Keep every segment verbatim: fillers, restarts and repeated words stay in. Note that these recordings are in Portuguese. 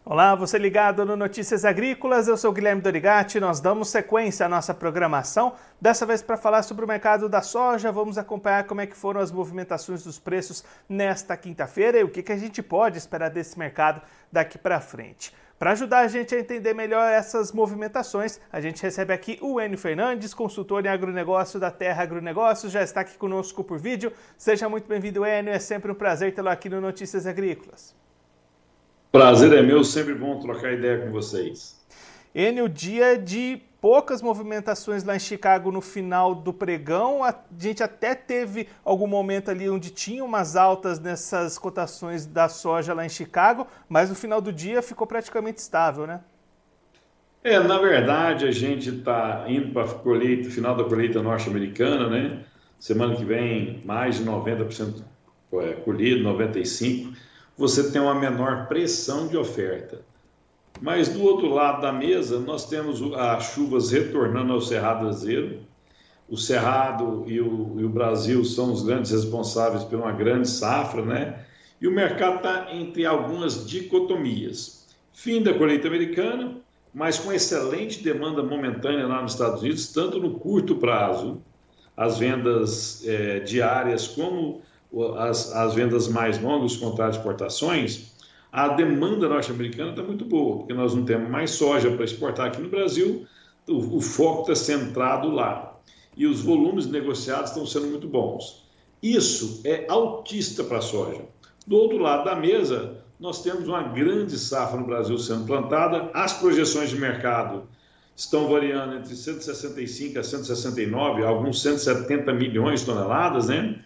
Olá, você ligado no Notícias Agrícolas, eu sou Guilherme Dorigatti, nós damos sequência à nossa programação, dessa vez para falar sobre o mercado da soja. Vamos acompanhar como é que foram as movimentações dos preços nesta quinta-feira e o que, que a gente pode esperar desse mercado daqui para frente. Para ajudar a gente a entender melhor essas movimentações, a gente recebe aqui o Enio Fernandes, consultor em agronegócio da Terra Agronegócios, já está aqui conosco por vídeo. Seja muito bem-vindo, Enio, é sempre um prazer tê-lo aqui no Notícias Agrícolas. Prazer é meu, sempre bom trocar ideia com vocês. Enio, dia de poucas movimentações lá em Chicago no final do pregão. A gente até teve algum momento ali onde tinha umas altas nessas cotações da soja lá em Chicago, mas no final do dia ficou praticamente estável, né? É, na verdade, a gente está indo para a colheita, final da colheita norte-americana, né? Semana que vem, mais de noventa por cento colhido, noventa e cinco por cento. Você tem uma menor pressão de oferta. Mas do outro lado da mesa, nós temos as chuvas retornando ao Cerrado brasileiro. O Cerrado e o, e o Brasil são os grandes responsáveis por uma grande safra, né? E o mercado está entre algumas dicotomias. Fim da colheita americana, mas com excelente demanda momentânea lá nos Estados Unidos, tanto no curto prazo, as vendas é, diárias, como As, as vendas mais longas, os contratos de exportações, a demanda norte-americana está muito boa, porque nós não temos mais soja para exportar aqui no Brasil, o, o foco está centrado lá. E os volumes negociados estão sendo muito bons. Isso é altista para a soja. Do outro lado da mesa, nós temos uma grande safra no Brasil sendo plantada, as projeções de mercado estão variando entre cento e sessenta e cinco a cento e sessenta e nove, alguns cento e setenta milhões de toneladas, né?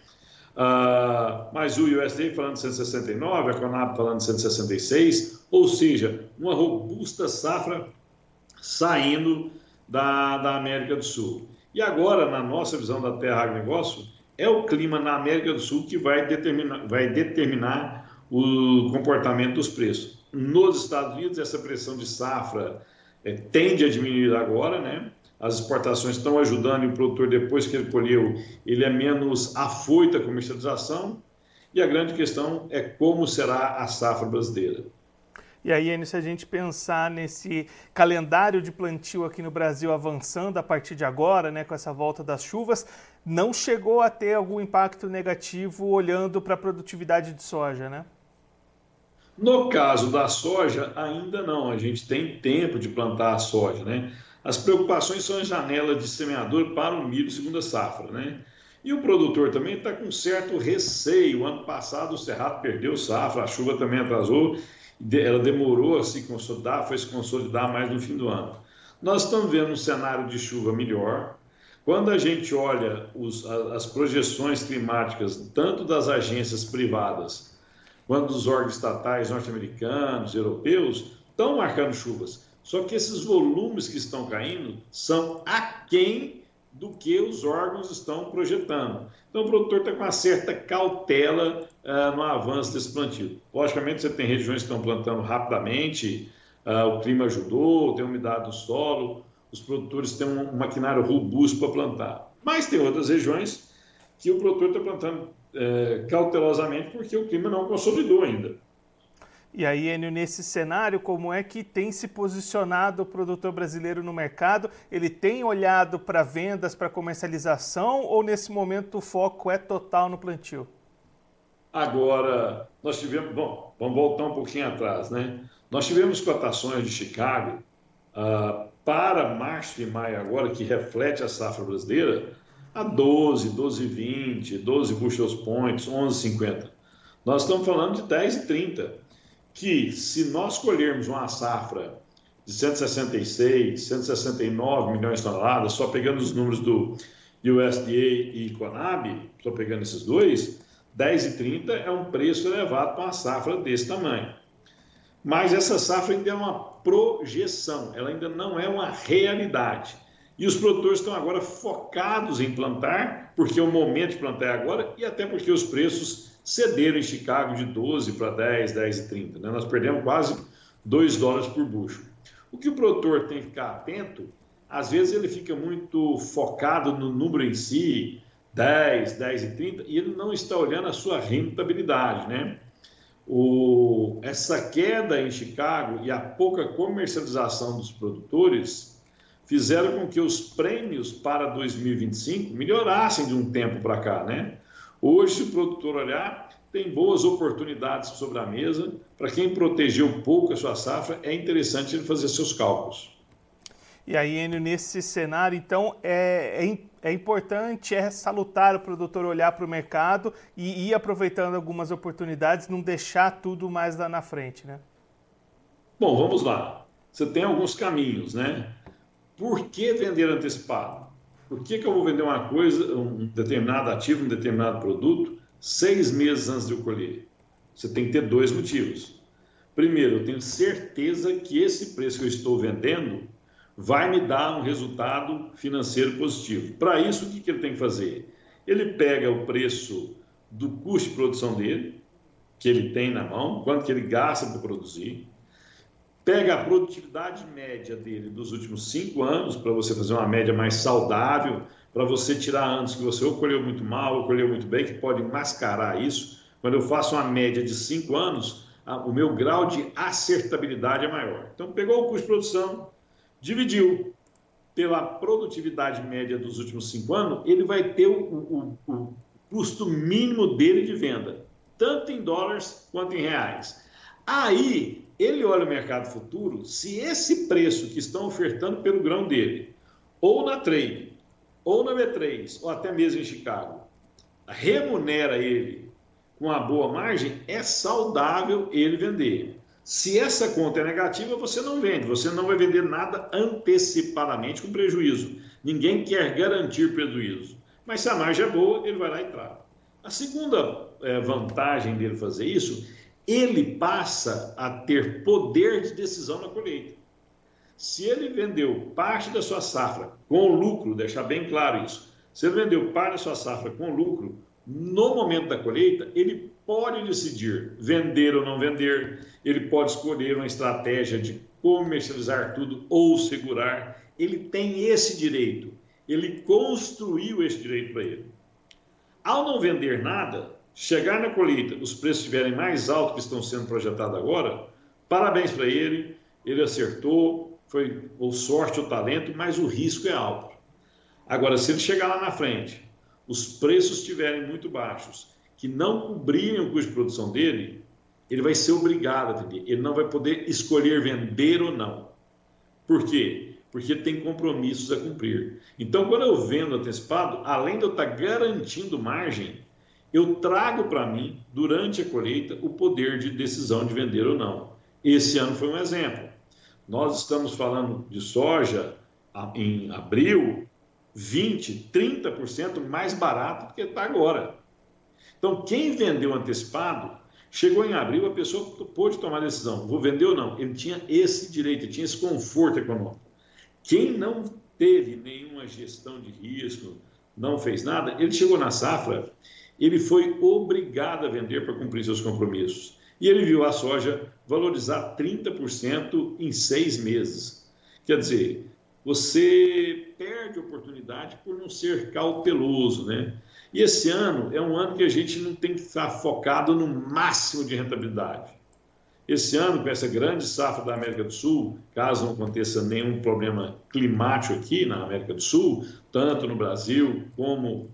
Uh, mas o U S D A falando de cento e sessenta e nove, a Conab falando de cento e sessenta e seis, ou seja, uma robusta safra saindo da, da América do Sul. E agora, na nossa visão da Terra Agronegócio, é o clima na América do Sul que vai determinar, vai determinar o comportamento dos preços. Nos Estados Unidos, essa pressão de safra é, tende a diminuir agora, né? As exportações estão ajudando e o produtor, depois que ele colheu, ele é menos afoito à comercialização. E a grande questão é como será a safra brasileira. E aí, Enio, se a gente pensar nesse calendário de plantio aqui no Brasil avançando a partir de agora, né, com essa volta das chuvas, não chegou a ter algum impacto negativo olhando para a produtividade de soja, né? No caso da soja, ainda não. A gente tem tempo de plantar a soja, né? As preocupações são a janela de semeador para o milho segunda safra, né? E o produtor também está com certo receio. O ano passado o Cerrado perdeu safra, a chuva também atrasou, ela demorou a se consolidar, foi se consolidar mais no fim do ano. Nós estamos vendo um cenário de chuva melhor. Quando a gente olha os, as projeções climáticas, tanto das agências privadas quanto dos órgãos estatais norte-americanos, europeus, estão marcando chuvas. Só que esses volumes que estão caindo são aquém do que os órgãos estão projetando. Então o produtor está com uma certa cautela uh, no avanço desse plantio. Logicamente você tem regiões que estão plantando rapidamente, uh, o clima ajudou, tem umidade do solo, os produtores têm um, um maquinário robusto para plantar. Mas tem outras regiões que o produtor está plantando uh, cautelosamente porque o clima não consolidou ainda. E aí, Enio, nesse cenário, como é que tem se posicionado o produtor brasileiro no mercado? Ele tem olhado para vendas, para comercialização, ou nesse momento o foco é total no plantio? Agora, nós tivemos... Bom, vamos voltar um pouquinho atrás, né? Nós tivemos cotações de Chicago uh, para março e maio agora, que reflete a safra brasileira, a doze, doze e vinte, doze bushels points, onze e cinquenta. Nós estamos falando de dez e trinta. Que se nós colhermos uma safra de cento e sessenta e seis, cento e sessenta e nove milhões de toneladas, só pegando os números do U S D A e Conab, só pegando esses dois, dez e trinta é um preço elevado para uma safra desse tamanho. Mas essa safra ainda é uma projeção, ela ainda não é uma realidade. E os produtores estão agora focados em plantar, porque é o momento de plantar é agora, e até porque os preços cederam em Chicago de doze para dez, dez e trinta. Né? Nós perdemos quase dois dólares por bucho. O que o produtor tem que ficar atento, às vezes ele fica muito focado no número em si, dez, dez e trinta, e ele não está olhando a sua rentabilidade, né? O, essa queda em Chicago e a pouca comercialização dos produtores fizeram com que os prêmios para dois mil e vinte e cinco melhorassem de um tempo para cá, né? Hoje, se o produtor olhar, tem boas oportunidades sobre a mesa. Para quem protegeu pouco a sua safra, é interessante ele fazer seus cálculos. E aí, Enio, nesse cenário, então, é, é, é importante, é salutar o produtor olhar para o mercado e ir aproveitando algumas oportunidades, não deixar tudo mais lá na frente, né? Bom, vamos lá. Você tem alguns caminhos, né? Por que vender antecipado? Por que, que eu vou vender uma coisa, um determinado ativo, um determinado produto, seis meses antes de eu colher? Você tem que ter dois motivos. Primeiro, eu tenho certeza que esse preço que eu estou vendendo vai me dar um resultado financeiro positivo. Para isso, o que, que ele tem que fazer? Ele pega o preço do custo de produção dele, que ele tem na mão, quanto que ele gasta para produzir, pega a produtividade média dele dos últimos cinco anos, para você fazer uma média mais saudável, para você tirar anos que você ou colheu muito mal ou colheu muito bem, que pode mascarar isso. Quando eu faço uma média de cinco anos, o meu grau de acertabilidade é maior. Então, pegou o custo de produção, dividiu pela produtividade média dos últimos cinco anos, ele vai ter o, o, o custo mínimo dele de venda, tanto em dólares quanto em reais. Aí, ele olha o mercado futuro, se esse preço que estão ofertando pelo grão dele, ou na trade, ou na B três, ou até mesmo em Chicago, remunera ele com uma boa margem, é saudável ele vender. Se essa conta é negativa, você não vende, você não vai vender nada antecipadamente com prejuízo. Ninguém quer garantir prejuízo. Mas se a margem é boa, ele vai lá e trava. A segunda é, vantagem dele fazer isso, ele passa a ter poder de decisão na colheita. Se ele vendeu parte da sua safra com lucro, deixar bem claro isso, se ele vendeu parte da sua safra com lucro, no momento da colheita, ele pode decidir vender ou não vender, ele pode escolher uma estratégia de comercializar tudo ou segurar. Ele tem esse direito, ele construiu esse direito para ele. Ao não vender nada, chegar na colheita, os preços estiverem mais altos que estão sendo projetados agora, parabéns para ele, ele acertou, foi ou sorte ou talento, mas o risco é alto. Agora, se ele chegar lá na frente, os preços estiverem muito baixos, que não cobrirem o custo de produção dele, ele vai ser obrigado a vender. Ele não vai poder escolher vender ou não. Por quê? Porque tem compromissos a cumprir. Então, quando eu vendo antecipado, além de eu estar garantindo margem, eu trago para mim, durante a colheita, o poder de decisão de vender ou não. Esse ano foi um exemplo. Nós estamos falando de soja em abril, vinte por cento, trinta por cento mais barato do que está agora. Então, quem vendeu antecipado, chegou em abril, a pessoa pôde tomar a decisão, vou vender ou não. Ele tinha esse direito, ele tinha esse conforto econômico. Quem não teve nenhuma gestão de risco, não fez nada, ele chegou na safra, ele foi obrigado a vender para cumprir seus compromissos. E ele viu a soja valorizar trinta por cento em seis meses. Quer dizer, você perde oportunidade por não ser cauteloso, né? E esse ano é um ano que a gente não tem que estar focado no máximo de rentabilidade. Esse ano, com essa grande safra da América do Sul, caso não aconteça nenhum problema climático aqui na América do Sul, tanto no Brasil como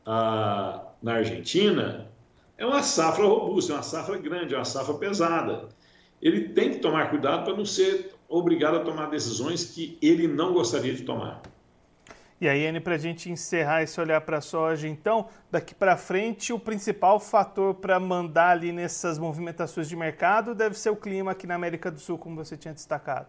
ah, na Argentina, é uma safra robusta, é uma safra grande, é uma safra pesada. Ele tem que tomar cuidado para não ser obrigado a tomar decisões que ele não gostaria de tomar. E aí, Enio, para a gente encerrar esse olhar para a soja, então, daqui para frente, o principal fator para mandar ali nessas movimentações de mercado deve ser o clima aqui na América do Sul, como você tinha destacado.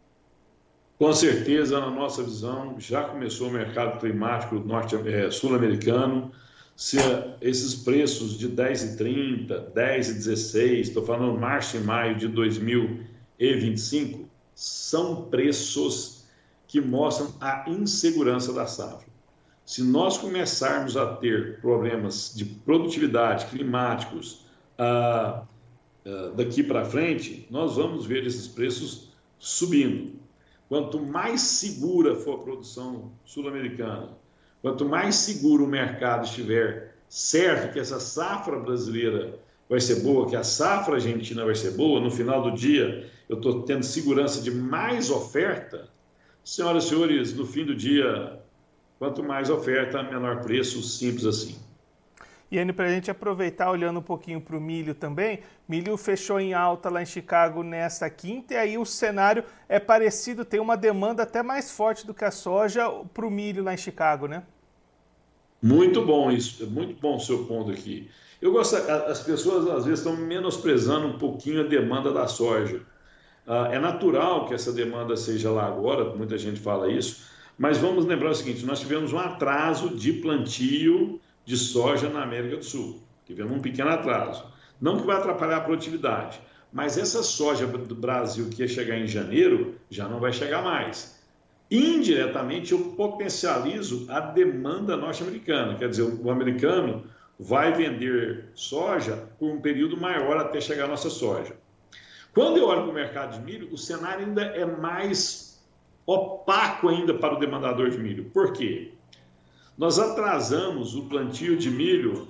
Com certeza, na nossa visão, já começou o mercado climático norte, é, sul-americano. Se esses preços de dez e trinta, dez e dezesseis, estou falando março e maio de dois mil e vinte e cinco, são preços que mostram a insegurança da safra. Se nós começarmos a ter problemas de produtividade climáticos ah, ah, daqui para frente, nós vamos ver esses preços subindo. Quanto mais segura for a produção sul-americana, quanto mais seguro o mercado estiver certo que essa safra brasileira vai ser boa, que a safra argentina vai ser boa, no final do dia eu estou tendo segurança de mais oferta, senhoras e senhores, no fim do dia, quanto mais oferta, menor preço, simples assim. E Enio, para a gente aproveitar, olhando um pouquinho para o milho também, milho fechou em alta lá em Chicago nesta quinta, e aí o cenário é parecido, tem uma demanda até mais forte do que a soja para o milho lá em Chicago, né? Muito bom isso, muito bom o seu ponto aqui. Eu gosto, as pessoas às vezes estão menosprezando um pouquinho a demanda da soja. Ah, é natural que essa demanda seja lá agora, muita gente fala isso, mas vamos lembrar o seguinte, nós tivemos um atraso de plantio de soja na América do Sul. Tivemos um pequeno atraso. Não que vai atrapalhar a produtividade, mas essa soja do Brasil que ia chegar em janeiro, já não vai chegar mais. Indiretamente, eu potencializo a demanda norte-americana. Quer dizer, o americano vai vender soja por um período maior até chegar a nossa soja. Quando eu olho para o mercado de milho, o cenário ainda é mais opaco ainda para o demandador de milho. Por quê? Nós atrasamos o plantio de milho,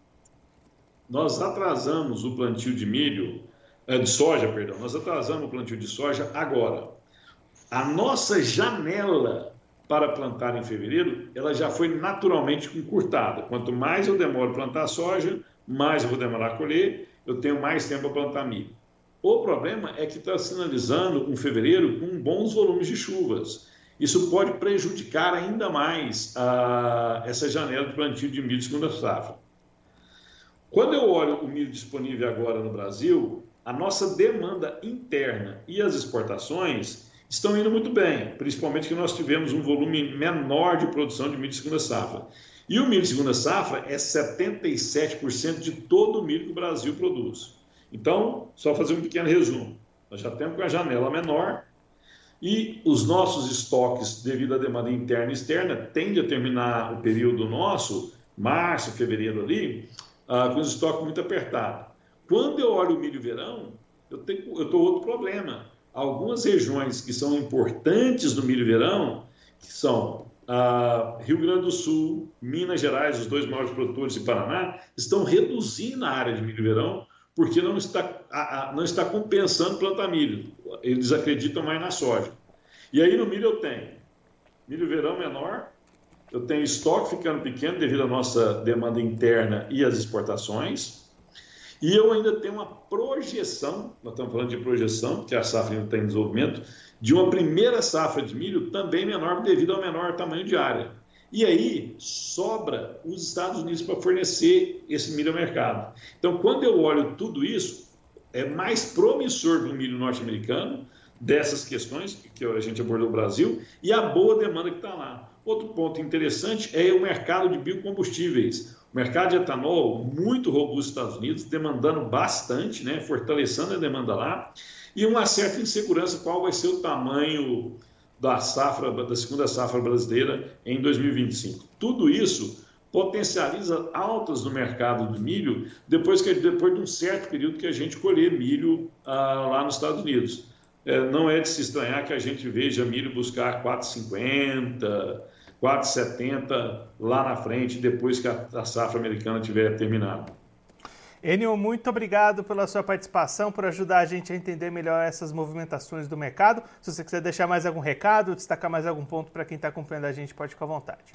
nós atrasamos o plantio de milho, de soja, perdão, nós atrasamos o plantio de soja agora. A nossa janela para plantar em fevereiro, ela já foi naturalmente encurtada. Quanto mais eu demoro a plantar soja, mais eu vou demorar a colher, eu tenho mais tempo para plantar milho. O problema é que está sinalizando um fevereiro com bons volumes de chuvas. Isso pode prejudicar ainda mais a, essa janela de plantio de milho de segunda safra. Quando eu olho o milho disponível agora no Brasil, a nossa demanda interna e as exportações estão indo muito bem, principalmente que nós tivemos um volume menor de produção de milho de segunda safra. E o milho de segunda safra é setenta e sete por cento de todo o milho que o Brasil produz. Então, só fazer um pequeno resumo. Nós já temos com a janela menor, e os nossos estoques, devido à demanda interna e externa, tendem a terminar o período nosso, março, fevereiro ali, uh, com os estoques muito apertados. Quando eu olho o milho verão, eu tenho eu tô outro problema. Algumas regiões que são importantes no milho verão, que são uh, Rio Grande do Sul, Minas Gerais, os dois maiores produtores, e Paraná, estão reduzindo a área de milho verão, porque não está, a, a, não está compensando plantar milho. Eles acreditam mais na soja. E aí no milho eu tenho milho verão menor, eu tenho estoque ficando pequeno devido à nossa demanda interna e às exportações, e eu ainda tenho uma projeção, nós estamos falando de projeção, porque a safra ainda está em desenvolvimento, de uma primeira safra de milho também menor devido ao menor tamanho de área. E aí sobra os Estados Unidos para fornecer esse milho ao mercado. Então, quando eu olho tudo isso, é mais promissor do milho norte-americano, dessas questões que a gente abordou no Brasil, e a boa demanda que está lá. Outro ponto interessante é o mercado de biocombustíveis. O mercado de etanol, muito robusto nos Estados Unidos, demandando bastante, né, fortalecendo a demanda lá, e uma certa insegurança qual vai ser o tamanho da safra, da segunda safra brasileira em dois mil e vinte e cinco. Tudo isso potencializa altas no mercado do milho depois, que, depois de um certo período que a gente colher milho ah, lá nos Estados Unidos. É, não é de se estranhar que a gente veja milho buscar quatro reais e cinquenta centavos, quatro reais e setenta centavos lá na frente, depois que a, a safra americana tiver terminado. Enio, muito obrigado pela sua participação, por ajudar a gente a entender melhor essas movimentações do mercado. Se você quiser deixar mais algum recado, destacar mais algum ponto para quem está acompanhando a gente, pode ficar à vontade.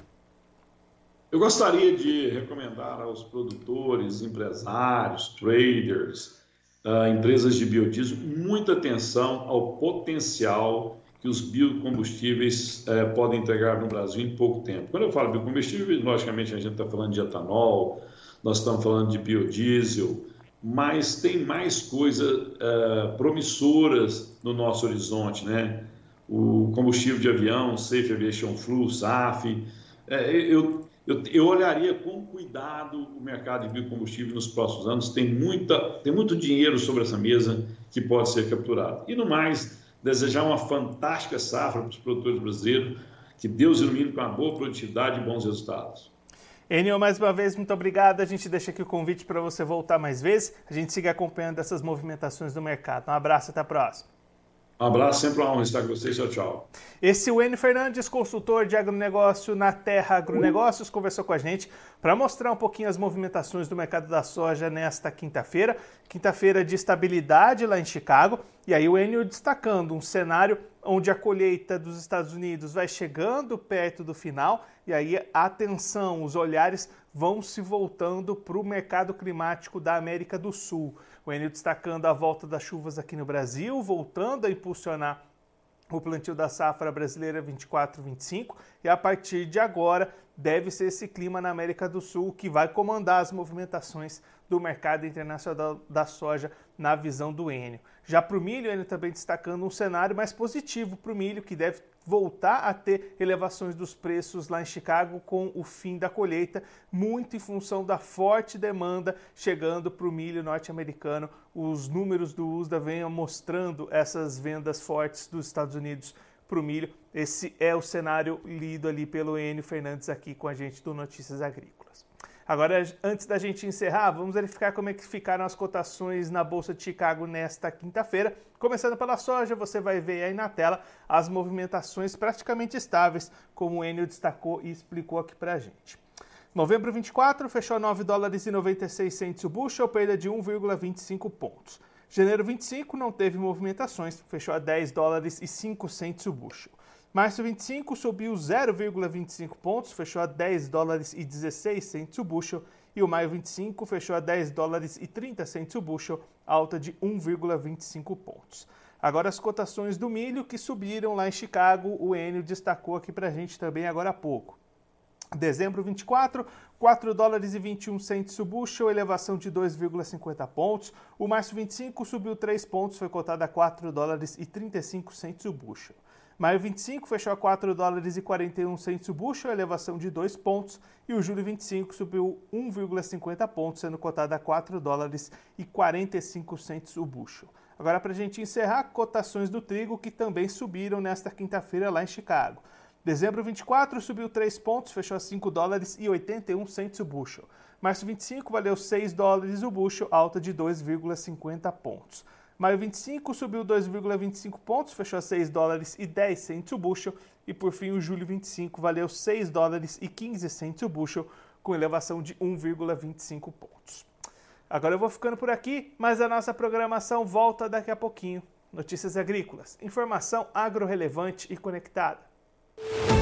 Eu gostaria de recomendar aos produtores, empresários, traders, uh, empresas de biodiesel, muita atenção ao potencial que os biocombustíveis uh, podem entregar no Brasil em pouco tempo. Quando eu falo biocombustíveis, logicamente a gente está falando de etanol, nós estamos falando de biodiesel, mas tem mais coisas uh, promissoras no nosso horizonte, né? O combustível de avião, Safe Aviation Fuel, S A F. É, eu, eu, eu olharia com cuidado o mercado de biocombustível nos próximos anos. Tem, muita, tem muito dinheiro sobre essa mesa que pode ser capturado. E no mais, desejar uma fantástica safra para os produtores brasileiros, que Deus ilumine com uma boa produtividade e bons resultados. Enio, mais uma vez, muito obrigado. A gente deixa aqui o convite para você voltar mais vezes. A gente siga acompanhando essas movimentações do mercado. Um abraço, até a próxima. Um abraço, sempre uma honra estar com vocês. Tchau, tchau. Esse é o Enio Fernandes, consultor de agronegócio na Terra Agronegócios, conversou com a gente para mostrar um pouquinho as movimentações do mercado da soja nesta quinta-feira. Quinta-feira de estabilidade lá em Chicago. E aí o Enio destacando um cenário onde a colheita dos Estados Unidos vai chegando perto do final. E aí a atenção, os olhares vão se voltando para o mercado climático da América do Sul. O Enio destacando a volta das chuvas aqui no Brasil, voltando a impulsionar o plantio da safra brasileira vinte e quatro vinte e cinco, e a partir de agora deve ser esse clima na América do Sul que vai comandar as movimentações do mercado internacional da soja na visão do Enio. Já para o milho, ele também destacando um cenário mais positivo para o milho, que deve voltar a ter elevações dos preços lá em Chicago com o fim da colheita, muito em função da forte demanda chegando para o milho norte-americano. Os números do U S D A vêm mostrando essas vendas fortes dos Estados Unidos para o milho. Esse é o cenário lido ali pelo Enio Fernandes aqui com a gente do Notícias Agrícolas. Agora, antes da gente encerrar, vamos verificar como é que ficaram as cotações na Bolsa de Chicago nesta quinta-feira. Começando pela soja, você vai ver aí na tela as movimentações praticamente estáveis, como o Enio destacou e explicou aqui pra gente. Novembro vinte e quatro fechou a nove dólares e noventa e seis centavos o bushel, perda de um vírgula vinte e cinco pontos. Janeiro vinte e cinco não teve movimentações, fechou a dez dólares e cinco centavos o bushel. Março vinte e cinco subiu zero vírgula vinte e cinco pontos, fechou a dez dólares e dezesseis centavos o bushel, e o maio vinte e cinco fechou a dez dólares e trinta centavos o bushel, alta de um vírgula vinte e cinco pontos. Agora as cotações do milho que subiram lá em Chicago, o Enio destacou aqui pra gente também agora há pouco. Dezembro vinte e quatro, quatro dólares e vinte e um centavos o bushel, elevação de dois vírgula cinquenta pontos. O março vinte e cinco subiu três pontos, foi cotado a quatro dólares e trinta e cinco centavos o bushel. Maio vinte e cinco fechou a quatro dólares e quarenta e um centavos o bushel, elevação de dois pontos, e o julho vinte e cinco subiu um vírgula cinquenta pontos, sendo cotado a quatro dólares e quarenta e cinco centavos o bushel. Agora, para a gente encerrar, cotações do trigo que também subiram nesta quinta-feira lá em Chicago. Dezembro vinte e quatro subiu três pontos, fechou a cinco dólares e oitenta e um centavos o bushel. Março vinte e cinco valeu seis dólares o bushel, alta de dois vírgula cinquenta pontos. Maio vinte e cinco subiu dois vírgula vinte e cinco pontos, fechou a seis dólares e dez centavos o bushel. E por fim, o julho vinte e cinco valeu seis dólares e quinze centavos o bushel, com elevação de um vírgula vinte e cinco pontos. Agora eu vou ficando por aqui, mas a nossa programação volta daqui a pouquinho. Notícias Agrícolas, informação agro-relevante e conectada.